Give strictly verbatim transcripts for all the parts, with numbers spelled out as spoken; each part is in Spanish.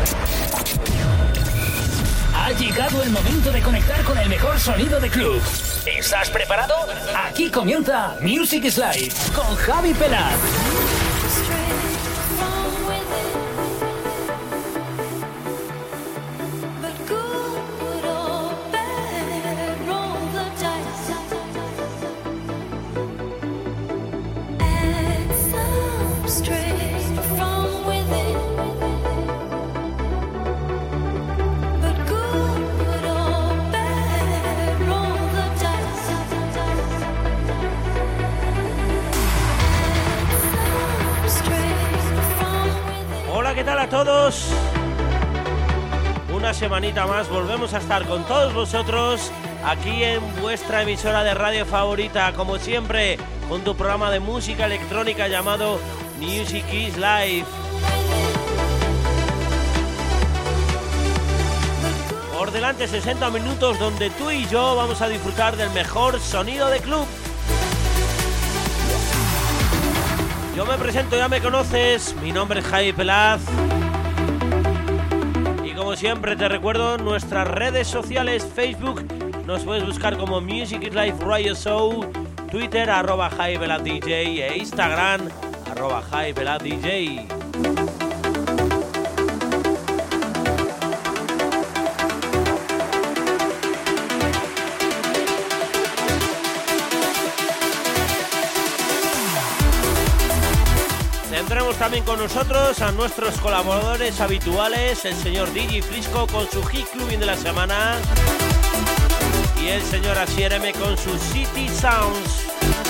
Ha llegado el momento de conectar con el mejor sonido de club. ¿Estás preparado? Aquí comienza Music is Live con Javi Pelaz. ¿Qué tal a todos? Una semanita más volvemos a estar con todos vosotros aquí en vuestra emisora de radio favorita, como siempre, con tu programa de música electrónica llamado Music is Live. Por delante sesenta minutos donde tú y yo vamos a disfrutar del mejor sonido de club. Yo me presento, ya me conoces, mi nombre es Javi Pelaz. Y como siempre te recuerdo nuestras redes sociales, Facebook, nos puedes buscar como Music is Live Radio Show, Twitter, arroba Javi Pelaz D J e Instagram, arroba Javi Pelaz D J. Tendremos también con nosotros a nuestros colaboradores habituales, el señor D J Frisco con su Hit Clubbing de la semana y el señor Asier M con su City Sounds.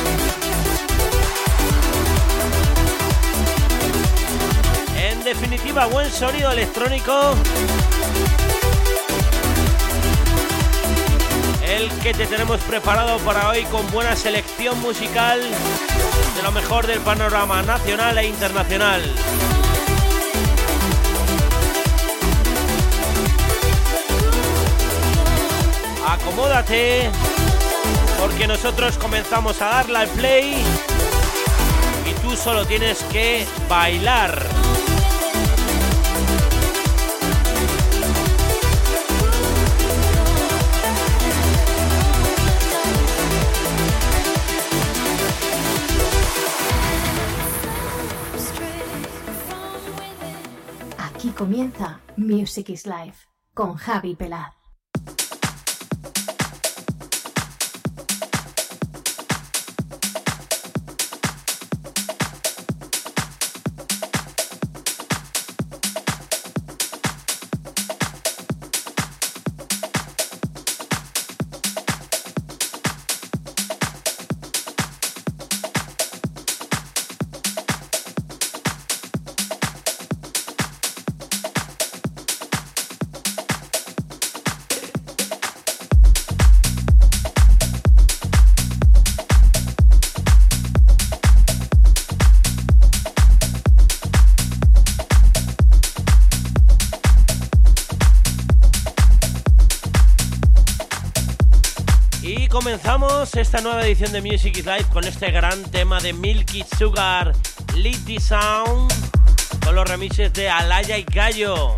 En definitiva, buen sonido electrónico, el que te tenemos preparado para hoy con buena selección musical de lo mejor del panorama nacional e internacional. Acomódate, porque nosotros comenzamos a darle al play y tú solo tienes que bailar. Aquí comienza Music is Live con Javi Pelaz. Comenzamos esta nueva edición de Music is Live con este gran tema de Milky Sugar, Lead the Sound, con los remixes de Alaya y Gallo.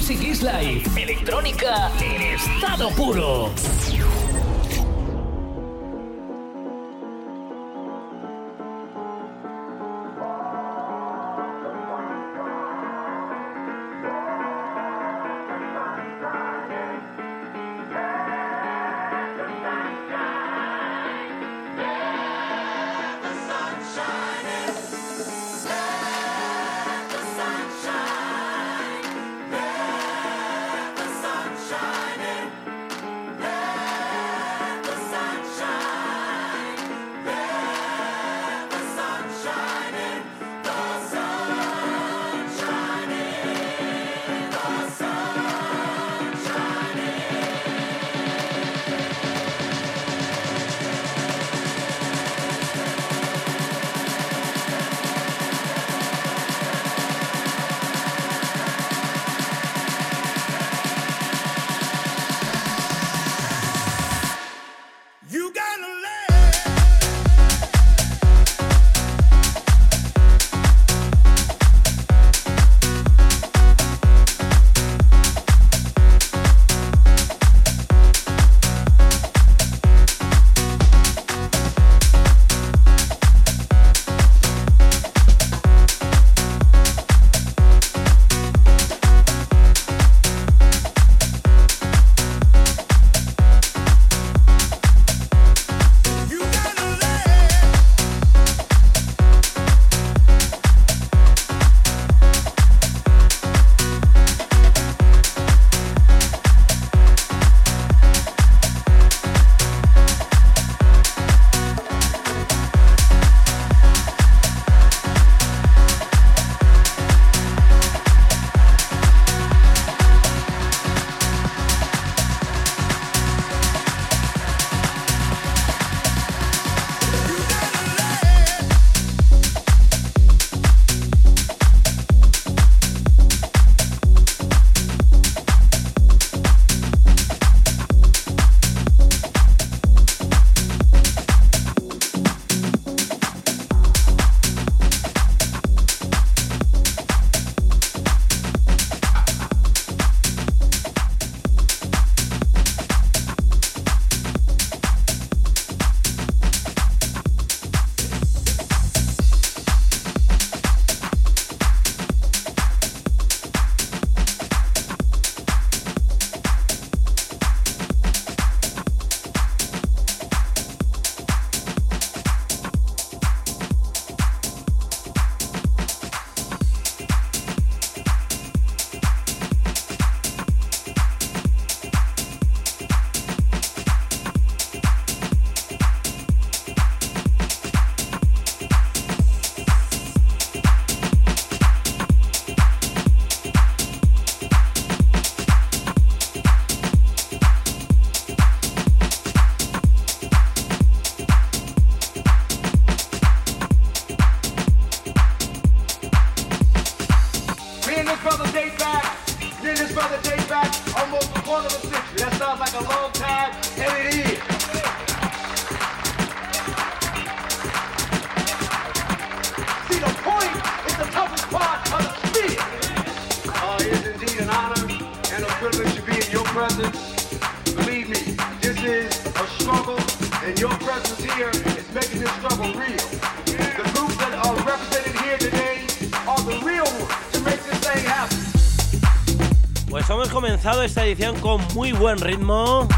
Music is Life. Electrónica en estado puro. Pues hemos comenzado esta edición con muy buen ritmo.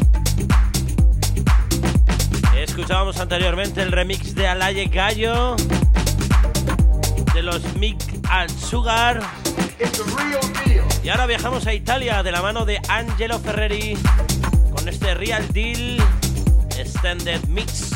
Escuchábamos anteriormente el remix de Alaye Gallo de los Mick and Sugar. Y ahora viajamos a Italia de la mano de Angelo Ferreri con este Real Deal Extended Mix.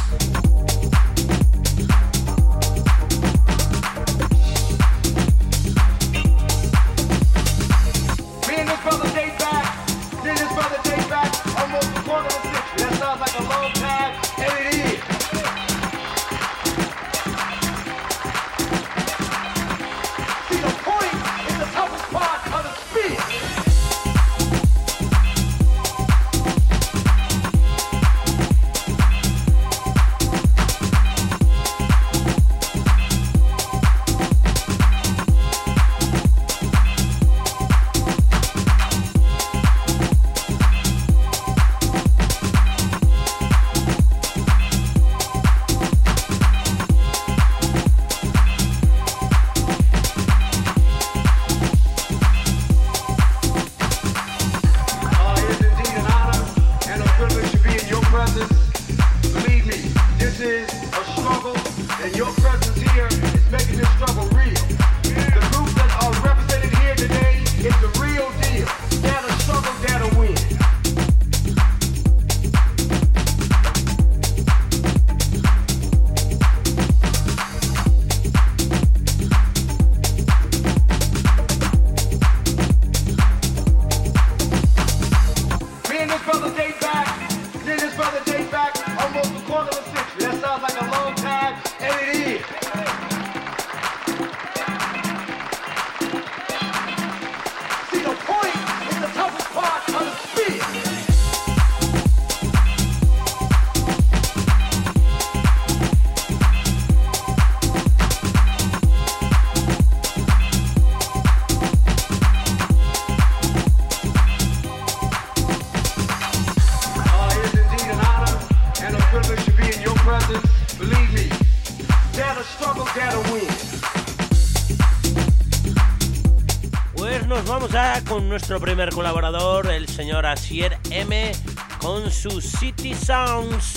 vamos ya con nuestro primer colaborador, el señor Asier M, con su City Sounds.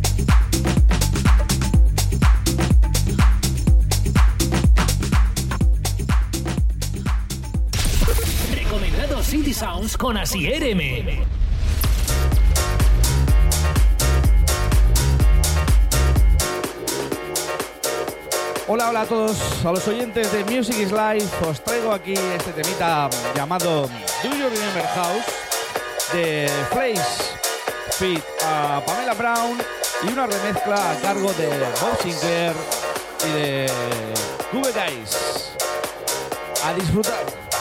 Recomendado City Sounds con Asier M. Hola, hola a todos, a los oyentes de Music is Life, os traigo aquí este temita llamado Do You Remember House de Flash feat a Pamela Brown y una remezcla a cargo de Bob Sinclair y de Cube Guys. A disfrutar.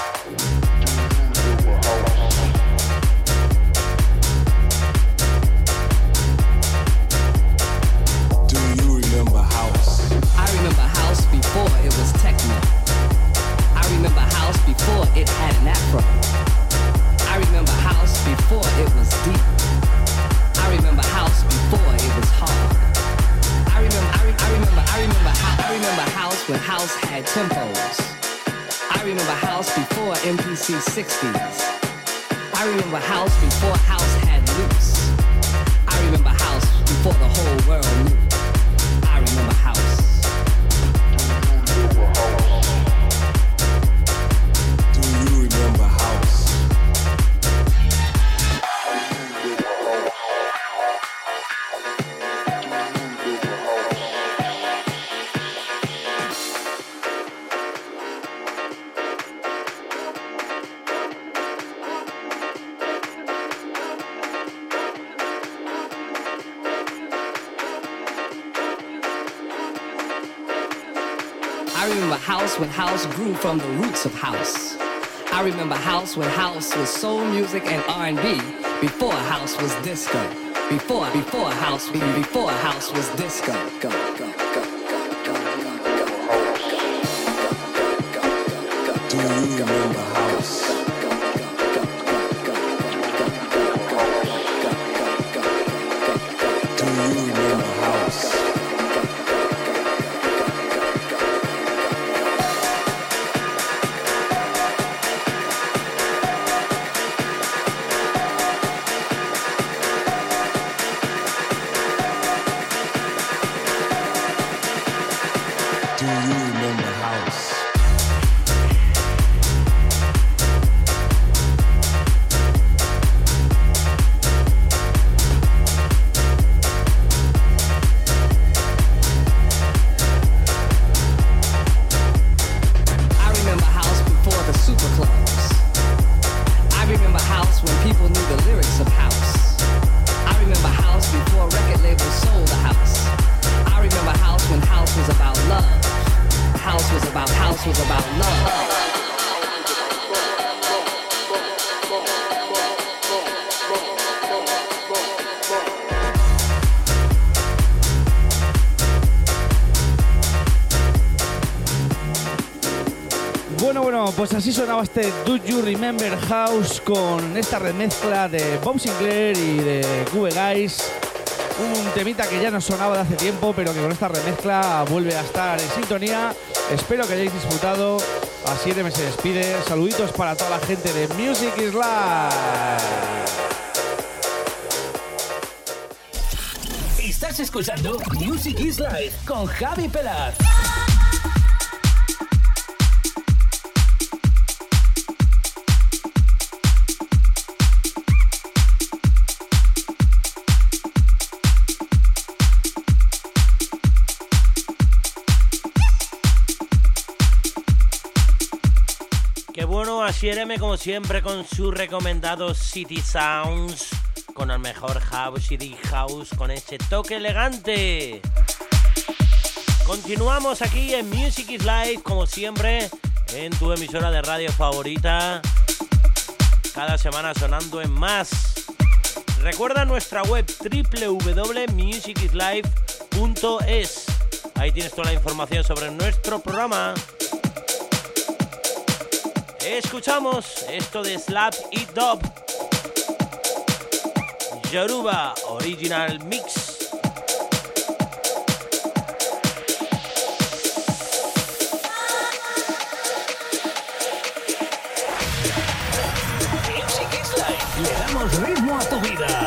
Before it was techno. I remember house before it had an afro. I remember house before it was deep. I remember house before it was hard. I remember, I, re- I remember, I remember how I remember house when house had tempos. I remember house before M P C sixties. I remember house before house had loops. I remember house before the whole world knew. I remember house. I remember house when house grew from the roots of house. I remember house when house was soul music and R and B. Before house was disco. Before, before house, before house was disco. Go, go, go, go, go, go, go. Do you remember house? Do you remember house? Pues así sonaba este Do You Remember House con esta remezcla de Bob Sinclair y de Cube Guys. Un temita que ya nos sonaba de hace tiempo, pero que con esta remezcla vuelve a estar en sintonía. Espero que hayáis disfrutado. Asier M se despide. Saluditos para toda la gente de Music is Life. Estás escuchando Music is Life con Javi Pelaz. Asier M como siempre con su recomendado City Sounds, con el mejor house y deep house con ese toque elegante. Continuamos aquí en Music is Life como siempre en tu emisora de radio favorita, cada semana sonando en más. Recuerda nuestra web doble u doble u doble u punto music is life punto es. Ahí tienes toda la información sobre nuestro programa. Escuchamos esto de Slap It Up, Yoruba Original Mix. Le damos ritmo a tu vida.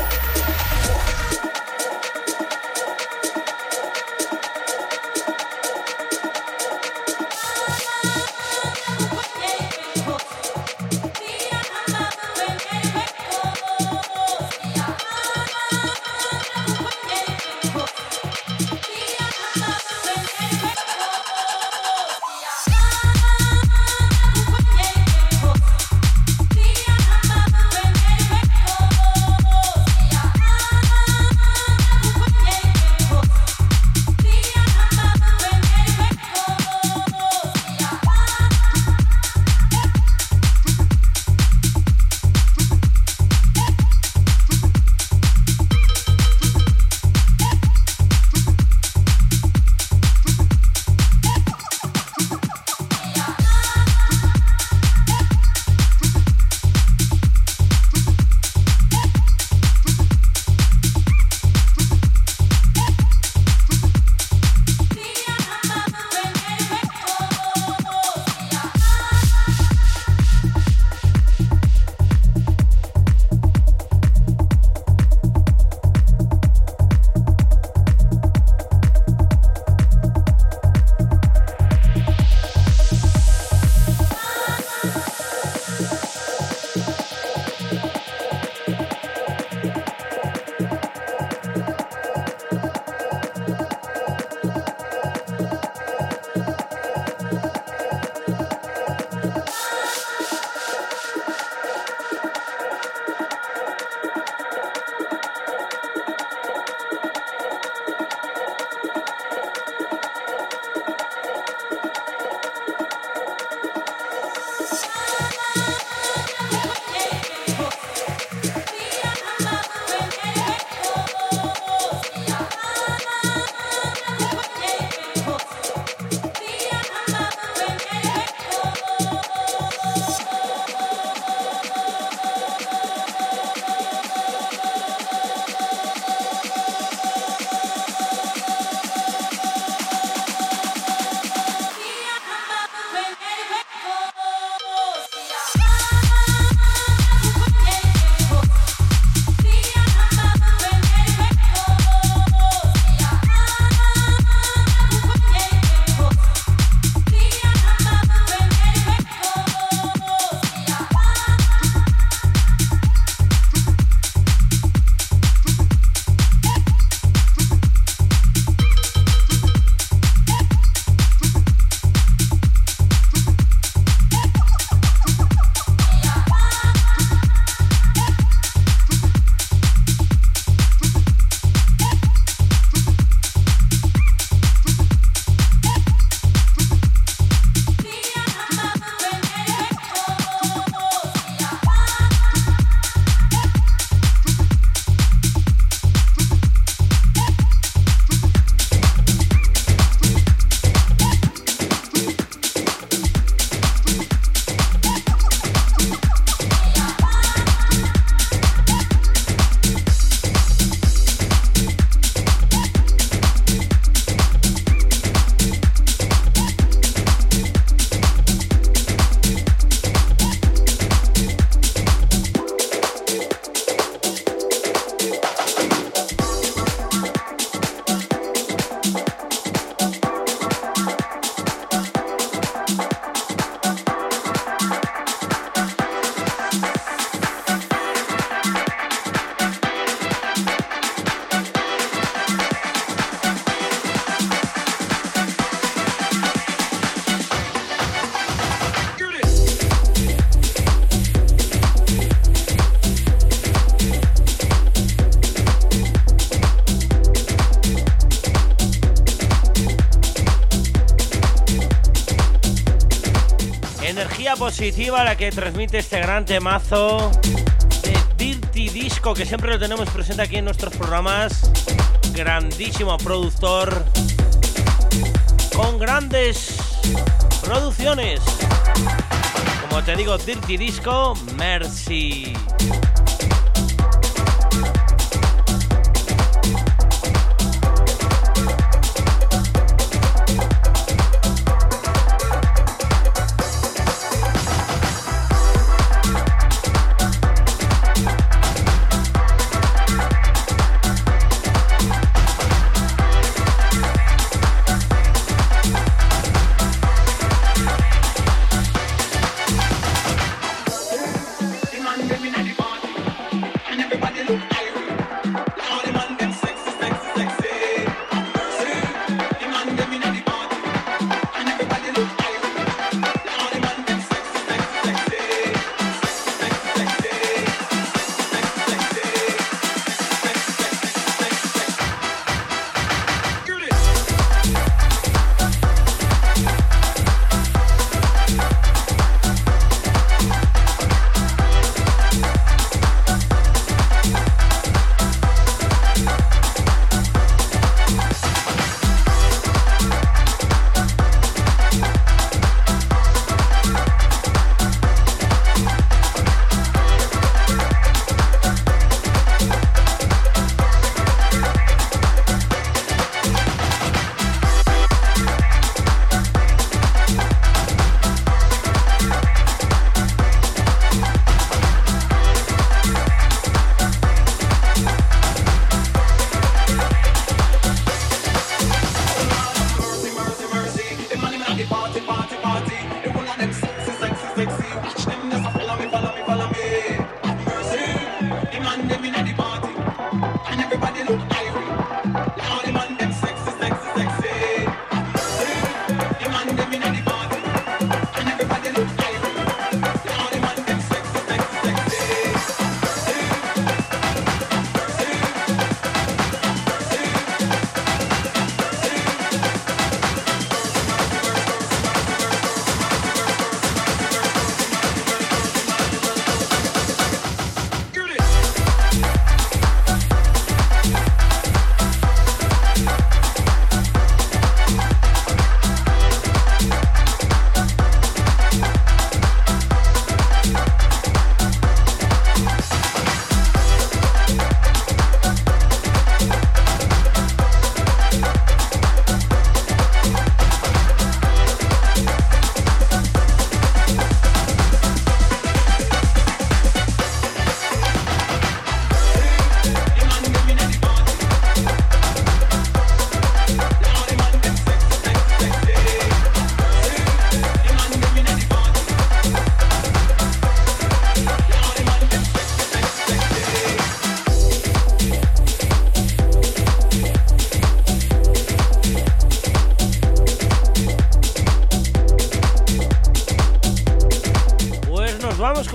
Energía positiva la que transmite este gran temazo de Dirty Disco, que siempre lo tenemos presente aquí en nuestros programas. Grandísimo productor con grandes producciones. Como te digo, Dirty Disco, Mercy.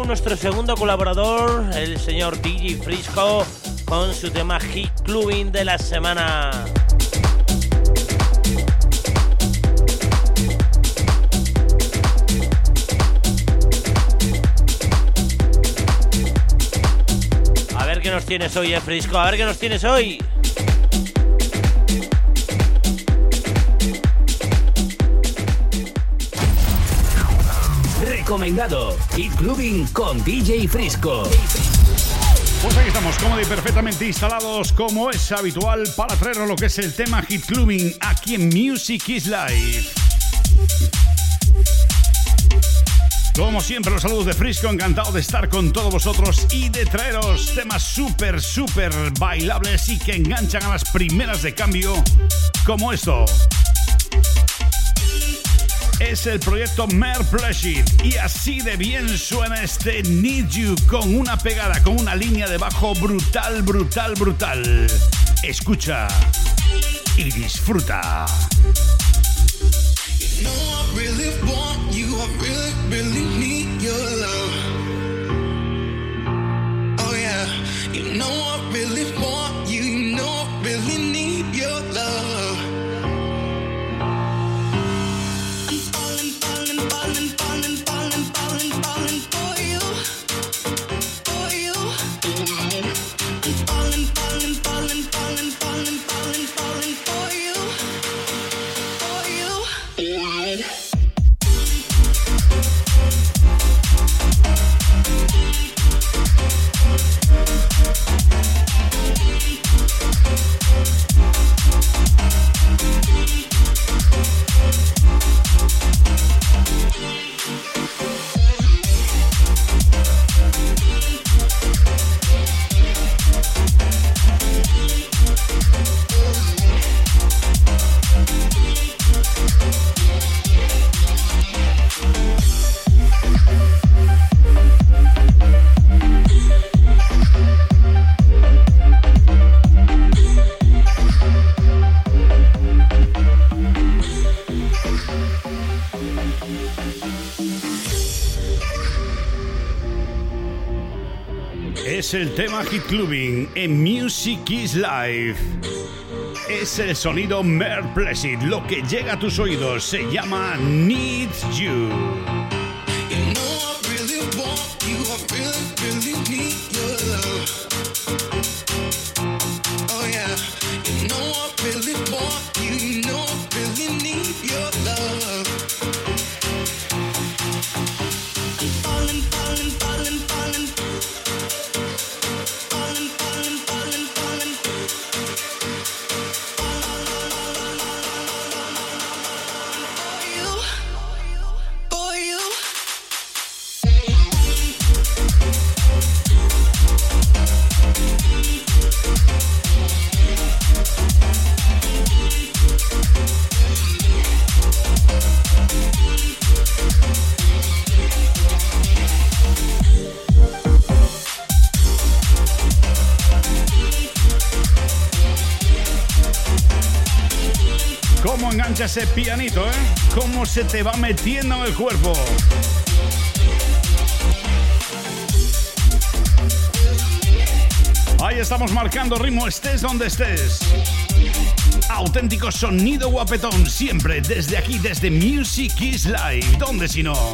nuestro segundo colaborador, el señor D J Frisco, con su tema Hit Clubbing de la semana. A ver qué nos tienes hoy, eh, Frisco, a ver qué nos tienes hoy. Recomendado Hit Clubbing con D J Frisco. Pues aquí estamos, cómodos y perfectamente instalados, como es habitual, para traeros lo que es el tema Hit Clubbing aquí en Music is Life. Como siempre, los saludos de Frisco, encantado de estar con todos vosotros y de traeros temas súper, súper bailables y que enganchan a las primeras de cambio, como esto. Es el proyecto Mere Pleasure y así de bien suena este Need You, con una pegada, con una línea de bajo brutal, brutal, brutal. Escucha y disfruta. You know I really want you, I really, really need your love. Oh yeah, you know I really want you, you know I really need your love. Es el tema Hit Clubbing en Music is Life. Es el sonido Mere Pleasure, lo que llega a tus oídos se llama Need You. ¿Cómo engancha ese pianito, eh? ¿Cómo se te va metiendo en el cuerpo? Ahí estamos marcando ritmo, estés donde estés. Auténtico sonido guapetón, siempre desde aquí, desde Music is Life. ¿Dónde si no?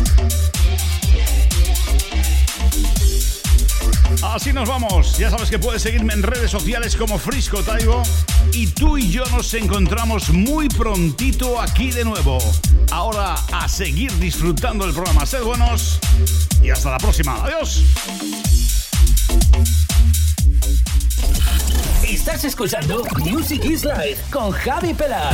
Así nos vamos. Ya sabes que puedes seguirme en redes sociales como Frisco Taibo. Y tú y yo nos encontramos muy prontito aquí de nuevo. Ahora a seguir disfrutando del programa. Sed buenos y hasta la próxima. Adiós. Estás escuchando Music is Life con Javi Pelaz.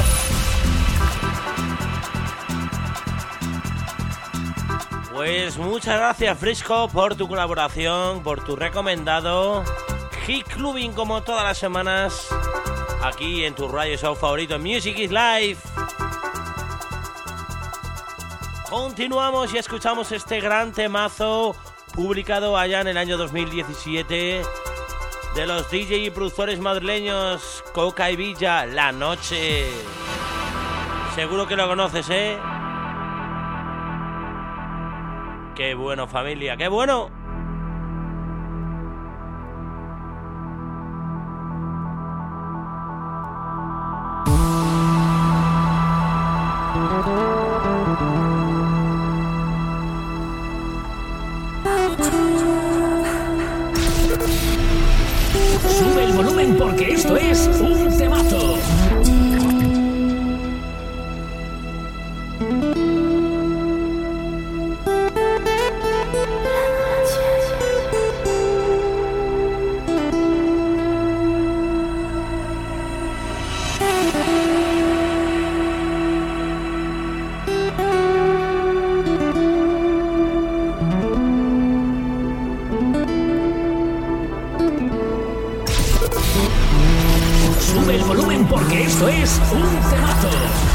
Pues muchas gracias, Frisco, por tu colaboración, por tu recomendado Hit Clubbing, como todas las semanas, aquí en tu radio show favorito, Music is Life. Continuamos y escuchamos este gran temazo publicado allá en el año dos mil diecisiete de los D J y productores madrileños Coca y Villa, La Noche. Seguro que lo conoces, ¿eh? Qué bueno, familia, qué bueno. Sube el volumen porque esto es un temazo. Sube el volumen porque esto es un temazo.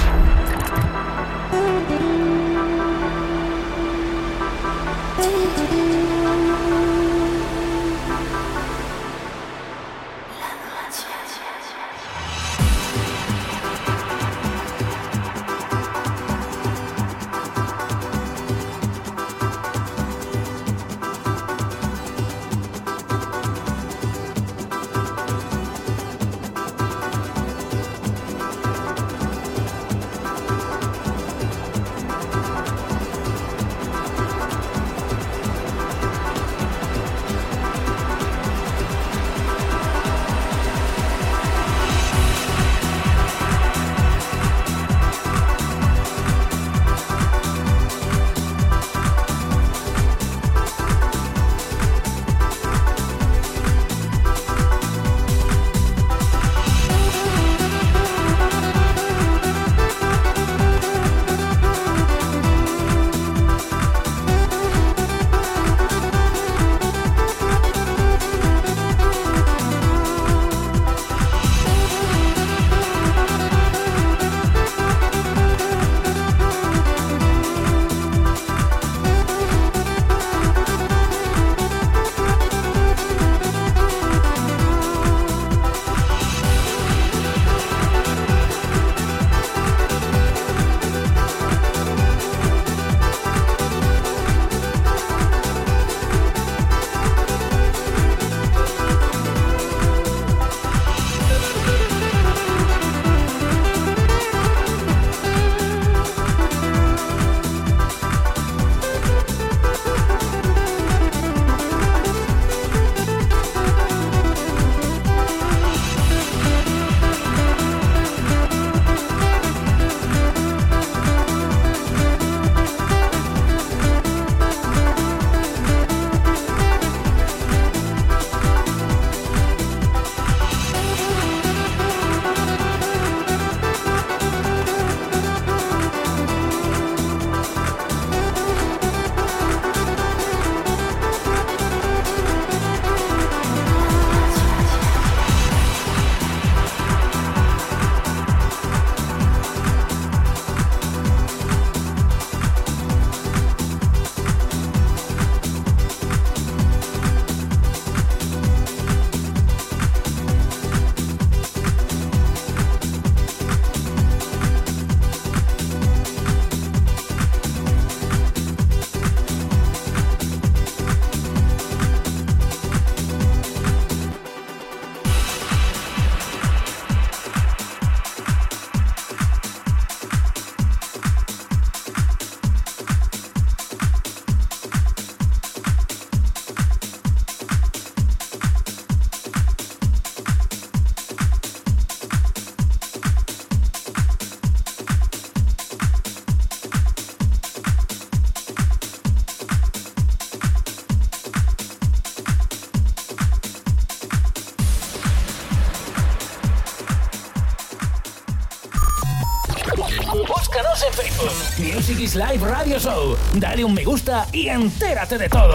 Búscanos en Facebook. Music is Live Radio Show. Dale un me gusta y entérate de todo.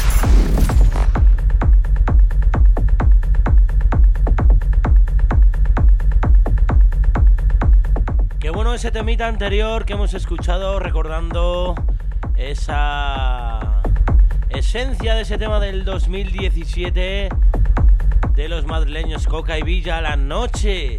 Qué bueno ese temita anterior que hemos escuchado, recordando esa esencia de ese tema del dos mil diecisiete de los madrileños Coca y Villa, La Noche.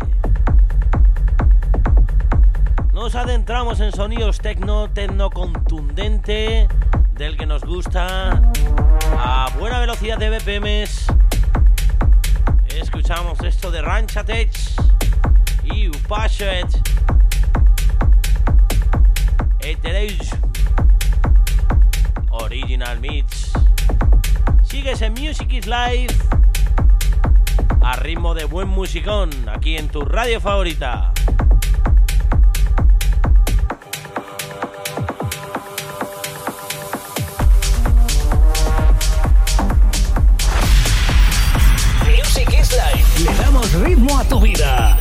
Nos adentramos en sonidos tecno, tecno contundente del que nos gusta, a buena velocidad de B P Ms. Escuchamos esto de Rancha Tech y Upashet Etereus Original Mix. Sigues en Music is Life a ritmo de buen musicón aquí en tu radio favorita. Music is Life. Le damos ritmo a tu vida.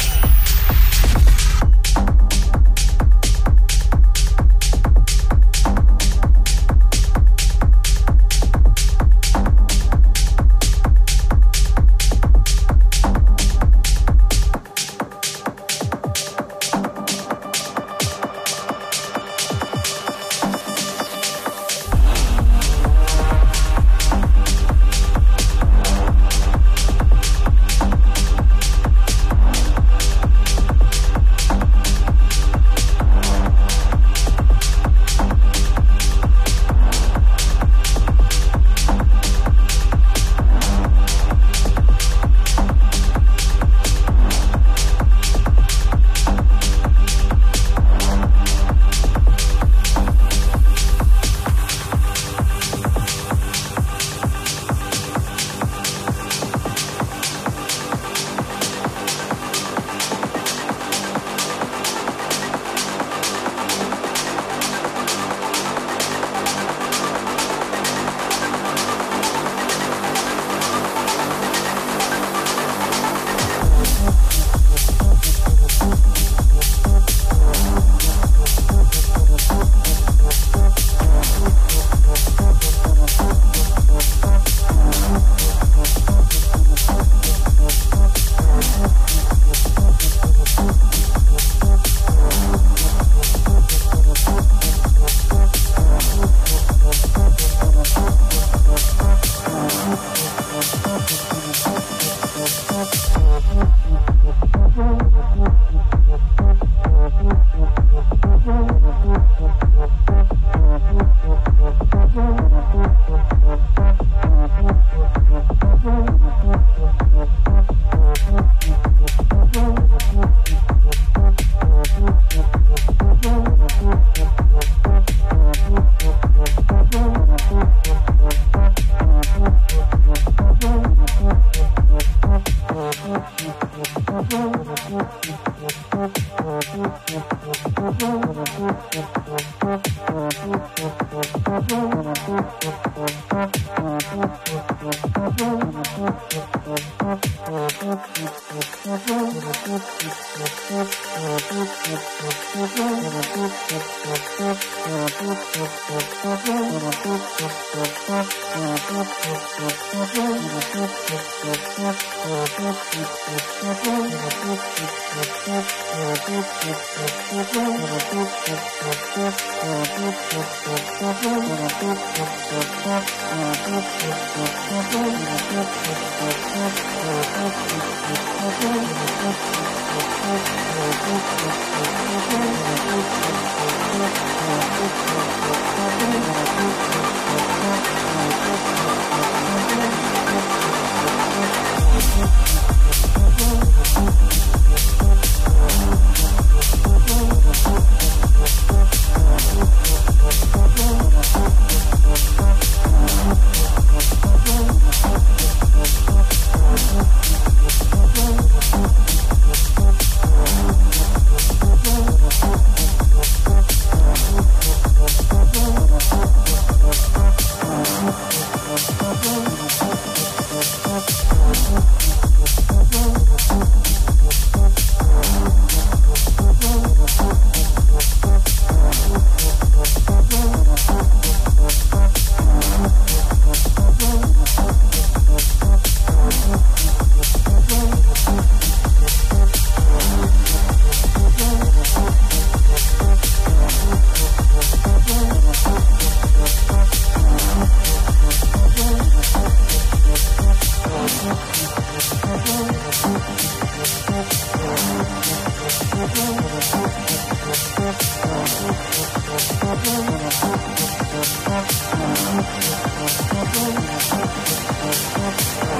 We'll be right back.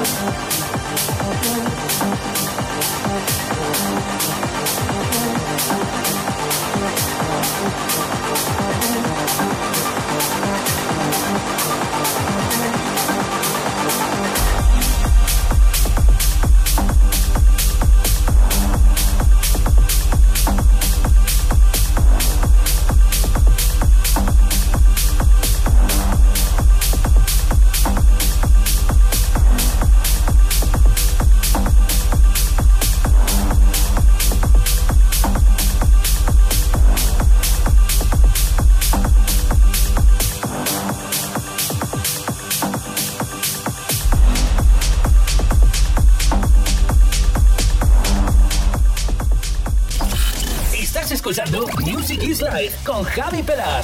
Escuchando Music is Life con Javi Pelaz.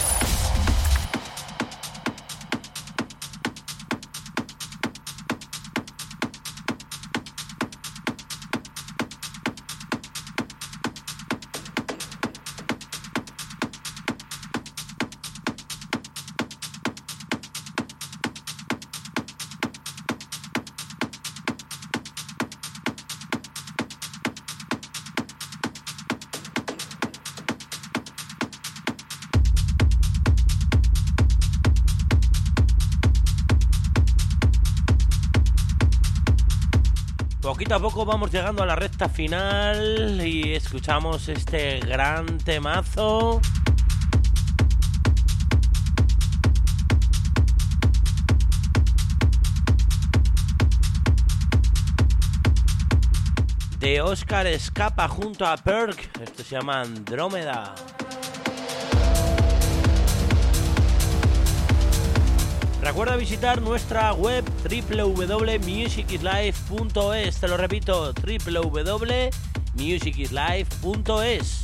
Poquito a poco vamos llegando a la recta final y escuchamos este gran temazo. De Oscar Escapa junto a Perk. Esto se llama Andrómeda. Recuerda visitar nuestra web doble u doble u doble u punto music is life punto es. Te lo repito, doble u doble u doble u punto music is life punto es.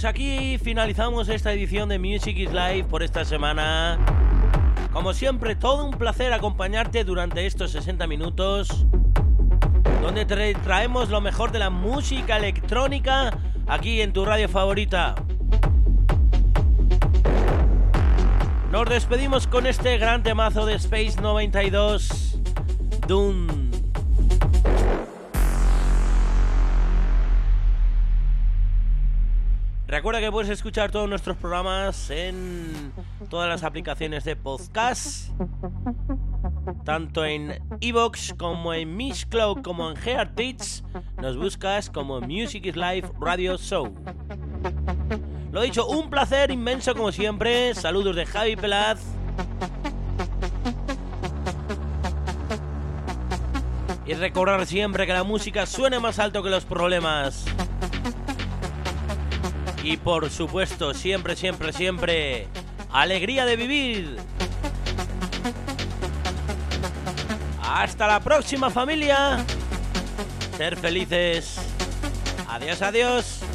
Pues aquí finalizamos esta edición de Music is Live por esta semana. Como siempre, todo un placer acompañarte durante estos sesenta minutos, donde te traemos lo mejor de la música electrónica aquí en tu radio favorita. Nos despedimos con este gran temazo de Space noventa y dos, Dune. Recuerda que puedes escuchar todos nuestros programas en todas las aplicaciones de podcast, tanto en iVoox como en Mixcloud como en Heartbeats. Nos buscas como Music is Live Radio Show. Lo dicho, un placer inmenso como siempre. Saludos de Javi Pelaz. Y recordar siempre que la música suene más alto que los problemas. Y por supuesto, siempre, siempre, siempre, alegría de vivir. Hasta la próxima, familia. Ser felices. Adiós, adiós.